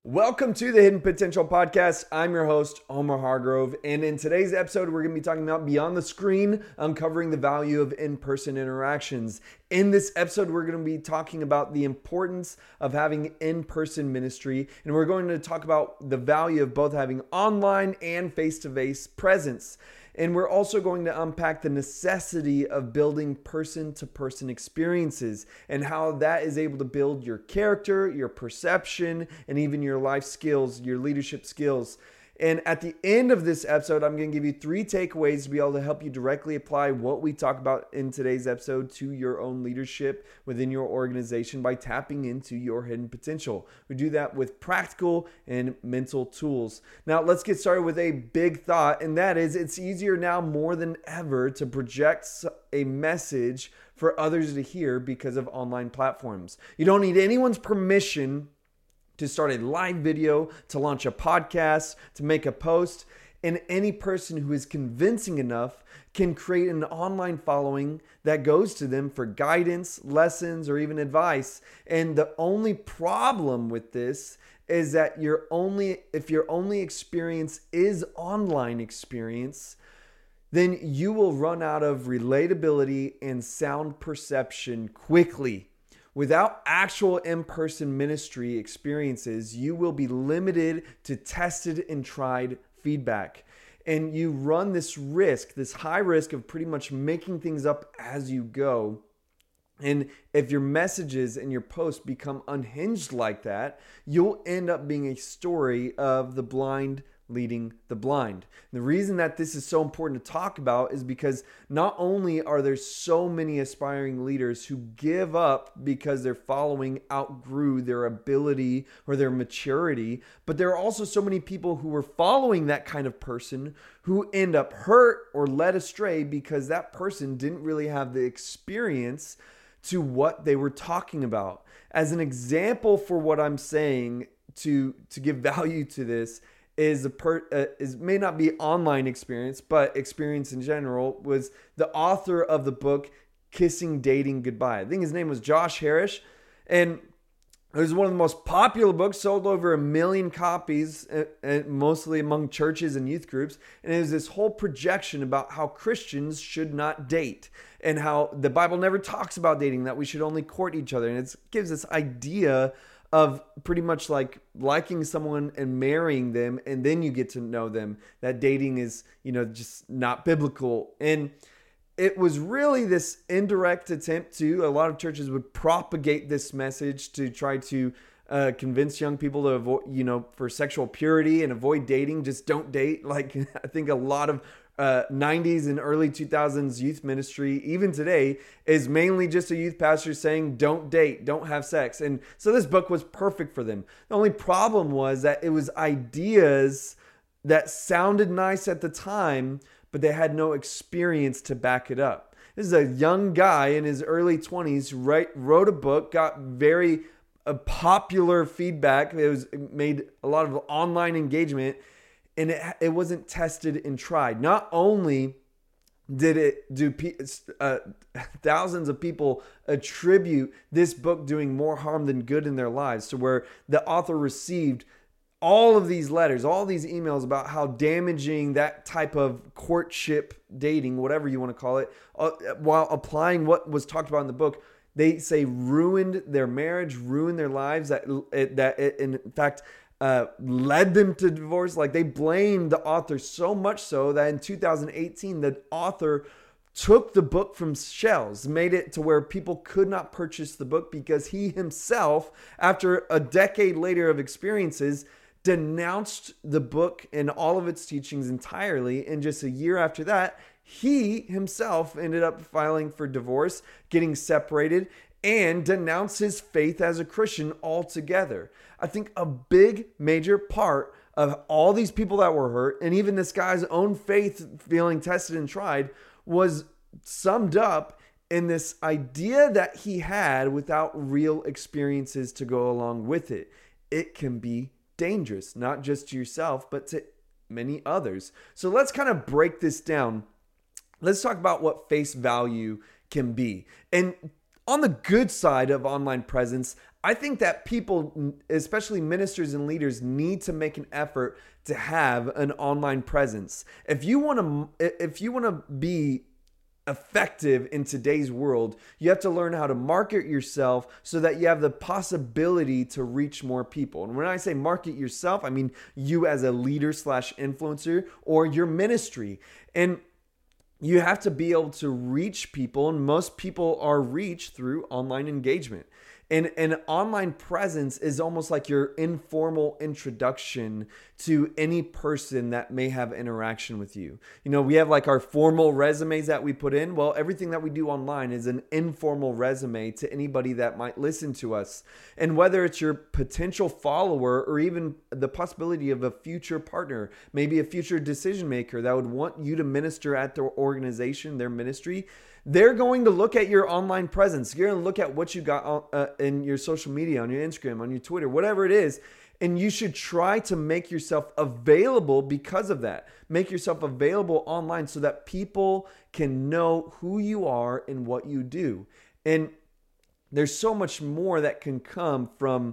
Welcome to the Hidden Potential Podcast. I'm your host, Omar Hargrove, and in today's episode, we're going to be talking about Beyond the Screen, uncovering the value of in-person interactions. In this episode, we're going to be talking about the importance of having in-person ministry, and we're going to talk about the value of both having online and face-to-face presence. And we're also going to unpack the necessity of building person-to-person experiences and how that is able to build your character, your perception, and even your life skills, your leadership skills. And at the end of this episode, I'm going to give you 3 takeaways to be able to help you directly apply what we talk about in today's episode to your own leadership within your organization by tapping into your hidden potential. We do that with practical and mental tools. Now, let's get started with a big thought, and that is it's easier now more than ever to project a message for others to hear because of online platforms. You don't need anyone's permission to start a live video, to launch a podcast, to make a post. And any person who is convincing enough can create an online following that goes to them for guidance, lessons, or even advice. And the only problem with this is that if your only experience is online experience, then you will run out of relatability and sound perception quickly. Without actual in-person ministry experiences, you will be limited to tested and tried feedback. And you run this high risk of pretty much making things up as you go. And if your messages and your posts become unhinged like that, you'll end up being a story of the blind leading the blind. And the reason that this is so important to talk about is because not only are there so many aspiring leaders who give up because their following outgrew their ability or their maturity, but there are also so many people who were following that kind of person who end up hurt or led astray because that person didn't really have the experience to what they were talking about. As an example for what I'm saying to give value to this, may not be online experience, but experience in general, was the author of the book Kissing Dating Goodbye. I think his name was Josh Harris, and it was one of the most popular books, sold over 1 million copies, mostly among churches and youth groups. And it was this whole projection about how Christians should not date and how the Bible never talks about dating, that we should only court each other. And it gives this idea of pretty much like liking someone and marrying them, and then you get to know them, that dating is, just not biblical. And it was really this indirect attempt to, a lot of churches would propagate this message to try to convince young people to avoid, for sexual purity and avoid dating. Just don't date. Like, I think a lot of 90s and early 2000s youth ministry, even today, is mainly just a youth pastor saying, don't date, don't have sex. And so this book was perfect for them. The only problem was that it was ideas that sounded nice at the time, but they had no experience to back it up. This is a young guy in his early 20s, wrote a book, got very popular feedback. It made a lot of online engagement, and it wasn't tested and tried. Not only do thousands of people attribute this book doing more harm than good in their lives, to where the author received all of these letters, all these emails about how damaging that type of courtship dating, whatever you want to call it, while applying what was talked about in the book, they say ruined their marriage, ruined their lives, that in fact led them to divorce. Like, they blamed the author so much so that in 2018, the author took the book from shelves, made it to where people could not purchase the book because he himself, after a decade later of experiences, denounced the book and all of its teachings entirely. And just a year after that, he himself ended up filing for divorce, getting separated, and denounced his faith as a Christian altogether. I think a big major part of all these people that were hurt, and even this guy's own faith feeling tested and tried, was summed up in this idea that he had without real experiences to go along with it. It can be dangerous, not just to yourself, but to many others. So let's kind of break this down. Let's talk about what face value can be. And on the good side of online presence, I think that people, especially ministers and leaders, need to make an effort to have an online presence. If you want to be effective in today's world, you have to learn how to market yourself so that you have the possibility to reach more people. And when I say market yourself, I mean you as a leader / influencer or your ministry. And you have to be able to reach people, and most people are reached through online engagement. And an online presence is almost like your informal introduction to any person that may have interaction with you. You know, we have like our formal resumes that we put in. Well, everything that we do online is an informal resume to anybody that might listen to us. And whether it's your potential follower or even the possibility of a future partner, maybe a future decision maker that would want you to minister at their organization, their ministry, they're going to look at your online presence. You're going to look at what you got in your social media, on your Instagram, on your Twitter, whatever it is. And you should try to make yourself available because of that. Make yourself available online so that people can know who you are and what you do. And there's so much more that can come from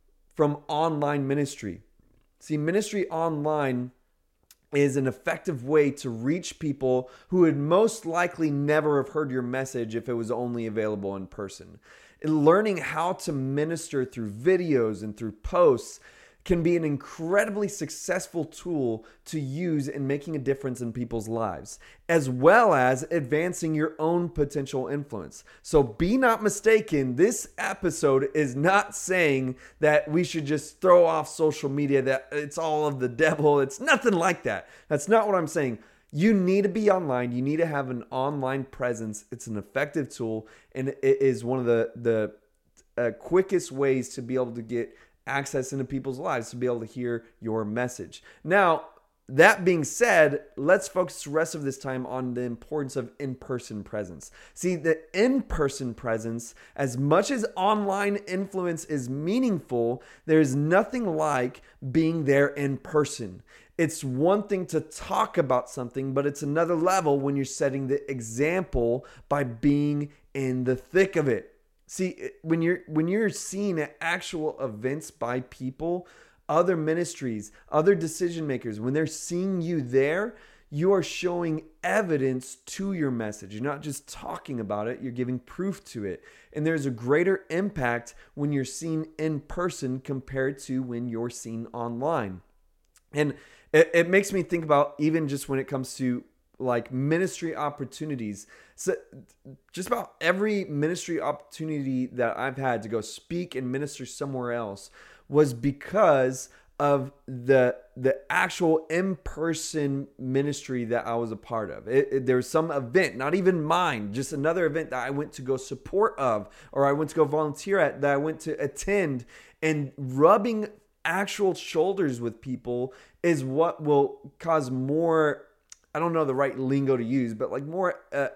online ministry. See, ministry online is an effective way to reach people who would most likely never have heard your message if it was only available in person. And learning how to minister through videos and through posts can be an incredibly successful tool to use in making a difference in people's lives, as well as advancing your own potential influence. So be not mistaken, this episode is not saying that we should just throw off social media, that it's all of the devil. It's nothing like that. That's not what I'm saying. You need to be online. You need to have an online presence. It's an effective tool, and it is one of the quickest ways to be able to get access into people's lives, to be able to hear your message. Now, that being said, let's focus the rest of this time on the importance of in-person presence. See, the in-person presence, as much as online influence is meaningful, there's nothing like being there in person. It's one thing to talk about something, but it's another level when you're setting the example by being in the thick of it. See, when you're seeing actual events by people, other ministries, other decision makers, when they're seeing you there, you are showing evidence to your message. You're not just talking about it, you're giving proof to it. And there's a greater impact when you're seen in person compared to when you're seen online. And it makes me think about, even just when it comes to like ministry opportunities. So just about every ministry opportunity that I've had to go speak and minister somewhere else was because of the actual in-person ministry that I was a part of. There was some event, not even mine, just another event that I went to go support of, or I went to go volunteer at, that I went to attend, and rubbing actual shoulders with people is what will cause more, I don't know the right lingo to use, but like more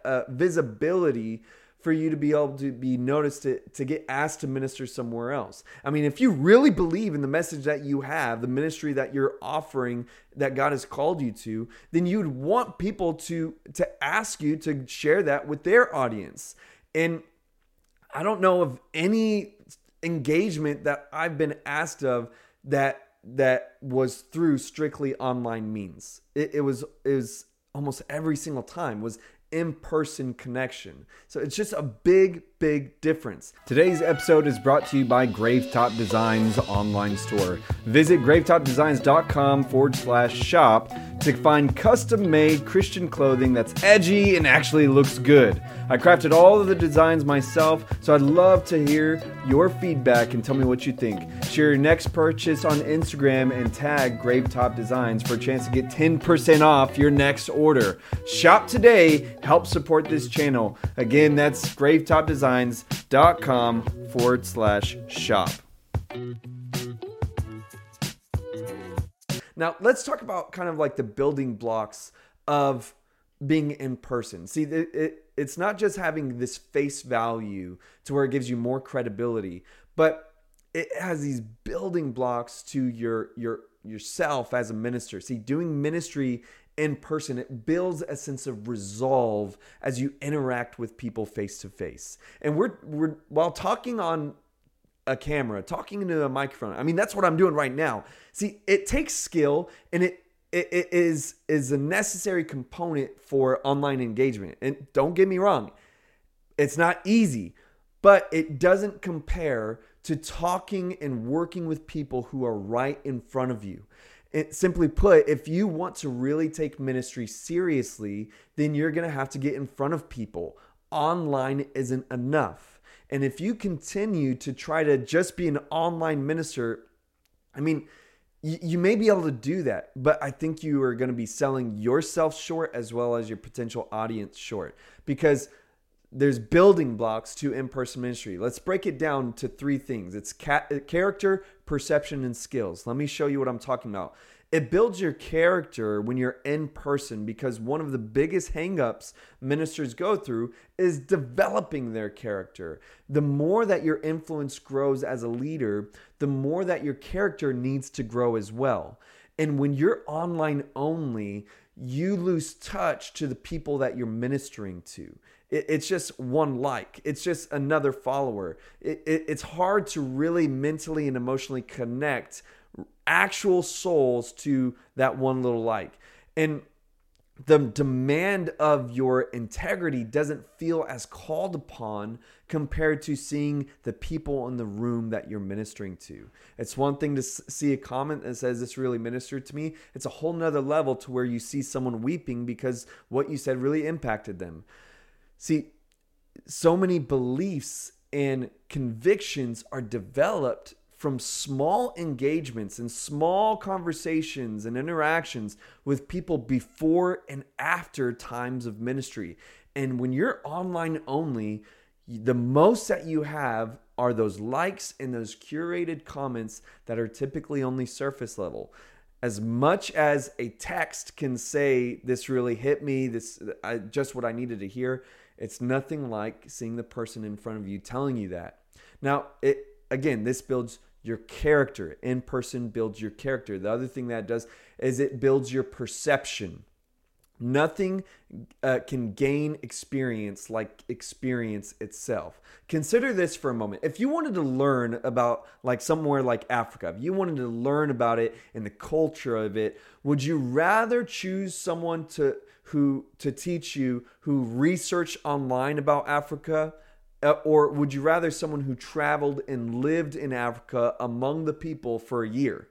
visibility for you to be able to be noticed, to get asked to minister somewhere else. I mean, if you really believe in the message that you have, the ministry that you're offering, that God has called you to, then you'd want people to ask you to share that with their audience. And I don't know of any engagement that I've been asked of that was through strictly online means. It was almost every single time was in-person connection. So it's just a big difference. Today's episode is brought to you by Gravetop Designs online store. Visit gravetopdesigns.com/shop to find custom-made Christian clothing that's edgy and actually looks good. I crafted all of the designs myself, so I'd love to hear your feedback and tell me what you think. Share your next purchase on Instagram and tag Gravetop Designs for a chance to get 10% off your next order. Shop today, help support this channel. Again, that's gravetopdesigns.com/shop. Now, let's talk about kind of like the building blocks of being in person. See, it's not just having this face value to where it gives you more credibility, but it has these building blocks to yourself as a minister. See, doing ministry in person. It builds a sense of resolve as you interact with people face to face. And we're while talking on a camera, talking into a microphone. I mean, that's what I'm doing right now. See, it takes skill, and it is a necessary component for online engagement. And don't get me wrong, it's not easy, but it doesn't compare to talking and working with people who are right in front of you. Simply put, if you want to really take ministry seriously, then you're going to have to get in front of people. Online isn't enough. And if you continue to try to just be an online minister, I mean, you may be able to do that, but I think you are going to be selling yourself short as well as your potential audience short, because there's building blocks to in-person ministry. Let's break it down to three things. It's character, perception, and skills. Let me show you what I'm talking about. It builds your character when you're in person, because one of the biggest hangups ministers go through is developing their character. The more that your influence grows as a leader, the more that your character needs to grow as well. And when you're online only, you lose touch to the people that you're ministering to. It's just one like. It's just another follower. It's hard to really mentally and emotionally connect actual souls to that one little like. And the demand of your integrity doesn't feel as called upon compared to seeing the people in the room that you're ministering to. It's one thing to see a comment that says, "This really ministered to me." It's a whole nother level to where you see someone weeping because what you said really impacted them. See, so many beliefs and convictions are developed from small engagements and small conversations and interactions with people before and after times of ministry. And when you're online only, the most that you have are those likes and those curated comments that are typically only surface level. As much as a text can say, "This really hit me, just what I needed to hear," it's nothing like seeing the person in front of you telling you that. Now, this builds your character. In person builds your character. The other thing that it does is it builds your perception. Nothing can gain experience like experience itself. Consider this for a moment. If you wanted to learn about somewhere like Africa, if you wanted to learn about it and the culture of it, would you rather choose someone to teach you who researched online about Africa? Or would you rather someone who traveled and lived in Africa among the people for a year?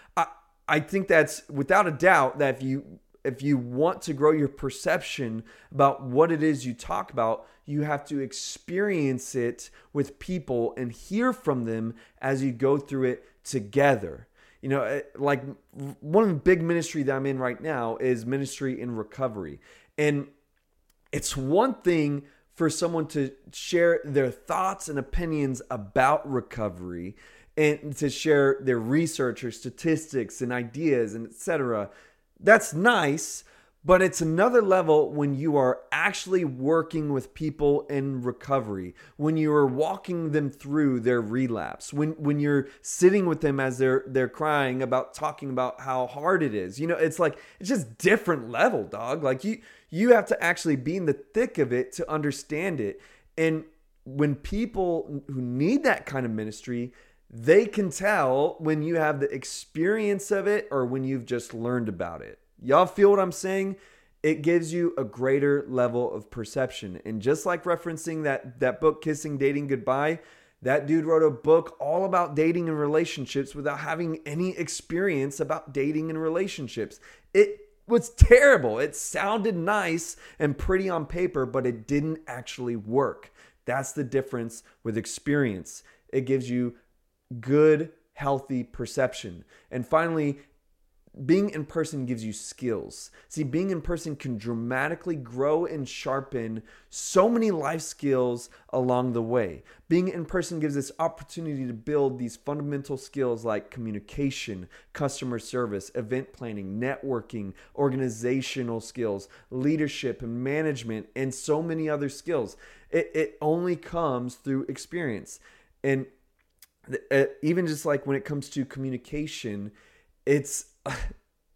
I think that's without a doubt that if you want to grow your perception about what it is you talk about, you have to experience it with people and hear from them as you go through it together. You know, like one of the big ministry that I'm in right now is ministry in recovery. And it's one thing for someone to share their thoughts and opinions about recovery and to share their research or statistics and ideas and etc. That's nice, but it's another level when you are actually working with people in recovery, when you are walking them through their relapse, when you're sitting with them as they're crying about talking about how hard it is. You know, it's just different level, dog. Like you have to actually be in the thick of it to understand it. And when people who need that kind of ministry, they can tell when you have the experience of it or when you've just learned about it. Y'all feel what I'm saying? It gives you a greater level of perception. And just like referencing that book, Kissing Dating Goodbye, that dude wrote a book all about dating and relationships without having any experience about dating and relationships. It was terrible. It sounded nice and pretty on paper, but it didn't actually work. That's the difference with experience. It gives you good, healthy perception. And finally, being in person gives you skills. See, being in person can dramatically grow and sharpen so many life skills along the way. Being in person gives us opportunity to build these fundamental skills like communication, customer service, event planning, networking, organizational skills, leadership and management, and so many other skills. It only comes through experience. And even just like when it comes to communication, it's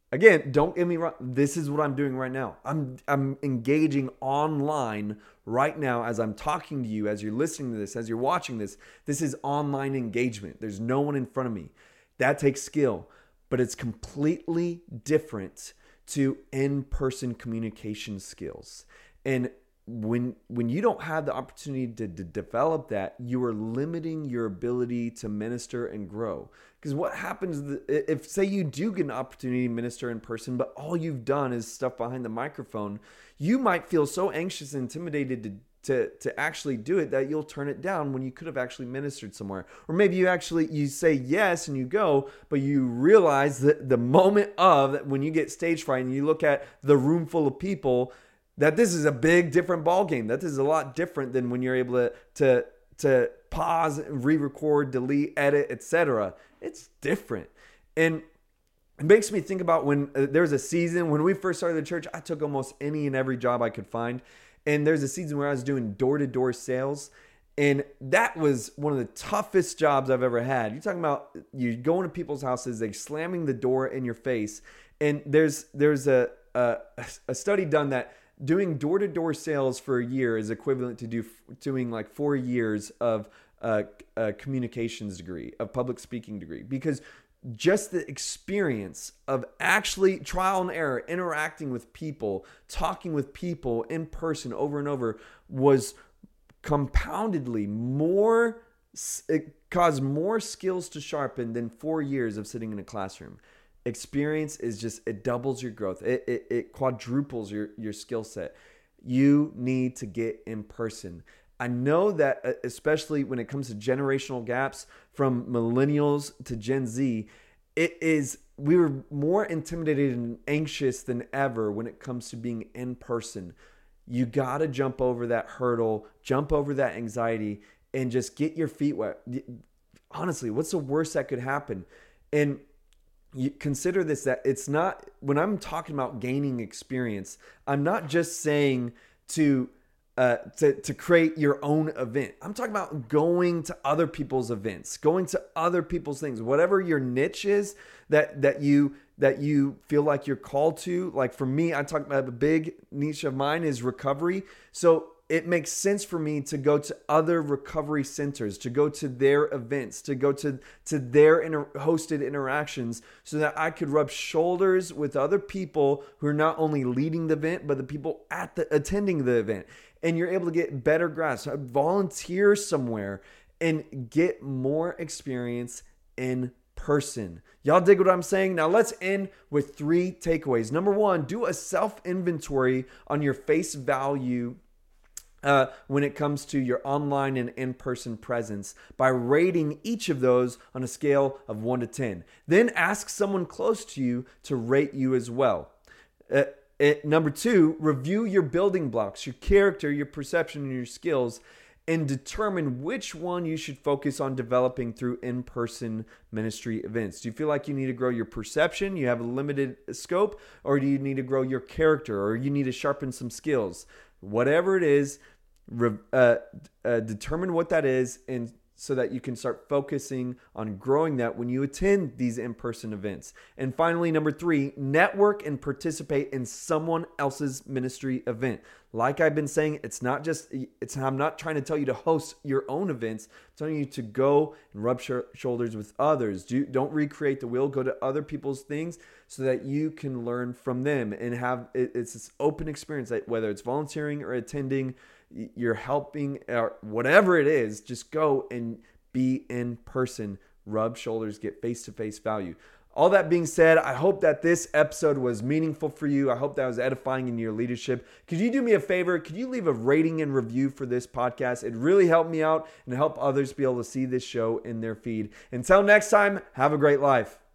Again, don't get me wrong. This is what I'm doing right now. I'm engaging online right now as I'm talking to you, as you're listening to this, as you're watching this. This is online engagement. There's no one in front of me. That takes skill, but it's completely different to in-person communication skills. And when you don't have the opportunity to develop that, you are limiting your ability to minister and grow. Because what happens if, say, you do get an opportunity to minister in person, but all you've done is stuff behind the microphone, you might feel so anxious and intimidated to actually do it that you'll turn it down when you could have actually ministered somewhere. Or maybe you say yes and you go, but you realize that the moment of when you get stage fright and you look at the room full of people, that this is a big different ball game. That this is a lot different than when you're able to pause, re-record, delete, edit, etc. It's different. And it makes me think about when there's a season when we first started the church. I took almost any and every job I could find. And there's a season where I was doing door-to-door sales. And that was one of the toughest jobs I've ever had. You're talking about you going to people's houses, they slamming the door in your face. And there's a study done that doing door-to-door sales for a year is equivalent to doing like 4 years of a communications degree, a public speaking degree, because just the experience of actually trial and error, interacting with people, talking with people in person over and over was compoundedly more, it caused more skills to sharpen than 4 years of sitting in a classroom. Experience is just, it doubles your growth. It quadruples your skill set. You need to get in person. I know that especially when it comes to generational gaps from millennials to Gen Z, we were more intimidated and anxious than ever when it comes to being in person. You got to jump over that hurdle, jump over that anxiety, and just get your feet wet. Honestly, what's the worst that could happen? And you consider this, that it's not, when I'm talking about gaining experience, I'm not just saying to create your own event. I'm talking about going to other people's events, going to other people's things, whatever your niche is that you feel like you're called to. Like for me, I talk about a big niche of mine is recovery. So it makes sense for me to go to other recovery centers, to go to their events, to go to their hosted interactions so that I could rub shoulders with other people who are not only leading the event, but the people attending the event. And you're able to get better grasp, volunteer somewhere and get more experience in person. Y'all dig what I'm saying? Now let's end with 3 takeaways. Number 1, do a self-inventory on your face value when it comes to your online and in-person presence by rating each of those on a scale of 1 to 10. Then ask someone close to you to rate you as well. Number 2, review your building blocks, your character, your perception, and your skills, and determine which one you should focus on developing through in-person ministry events. Do you feel like you need to grow your perception, you have a limited scope, or do you need to grow your character, or you need to sharpen some skills? Whatever it is, determine what that is, and so that you can start focusing on growing that when you attend these in-person events. And finally, number 3, network and participate in someone else's ministry event. Like I've been saying, I'm not trying to tell you to host your own events. I'm telling you to go and rub shoulders with others. Don't recreate the wheel. Go to other people's things so that you can learn from them and it's this open experience, that whether it's volunteering or attending, you're helping, or whatever it is, just go and be in person, rub shoulders, get face-to-face value. All that being said, I hope that this episode was meaningful for you. I hope that was edifying in your leadership. Could you do me a favor? Could you leave a rating and review for this podcast? It really helped me out and help others be able to see this show in their feed. Until next time, have a great life.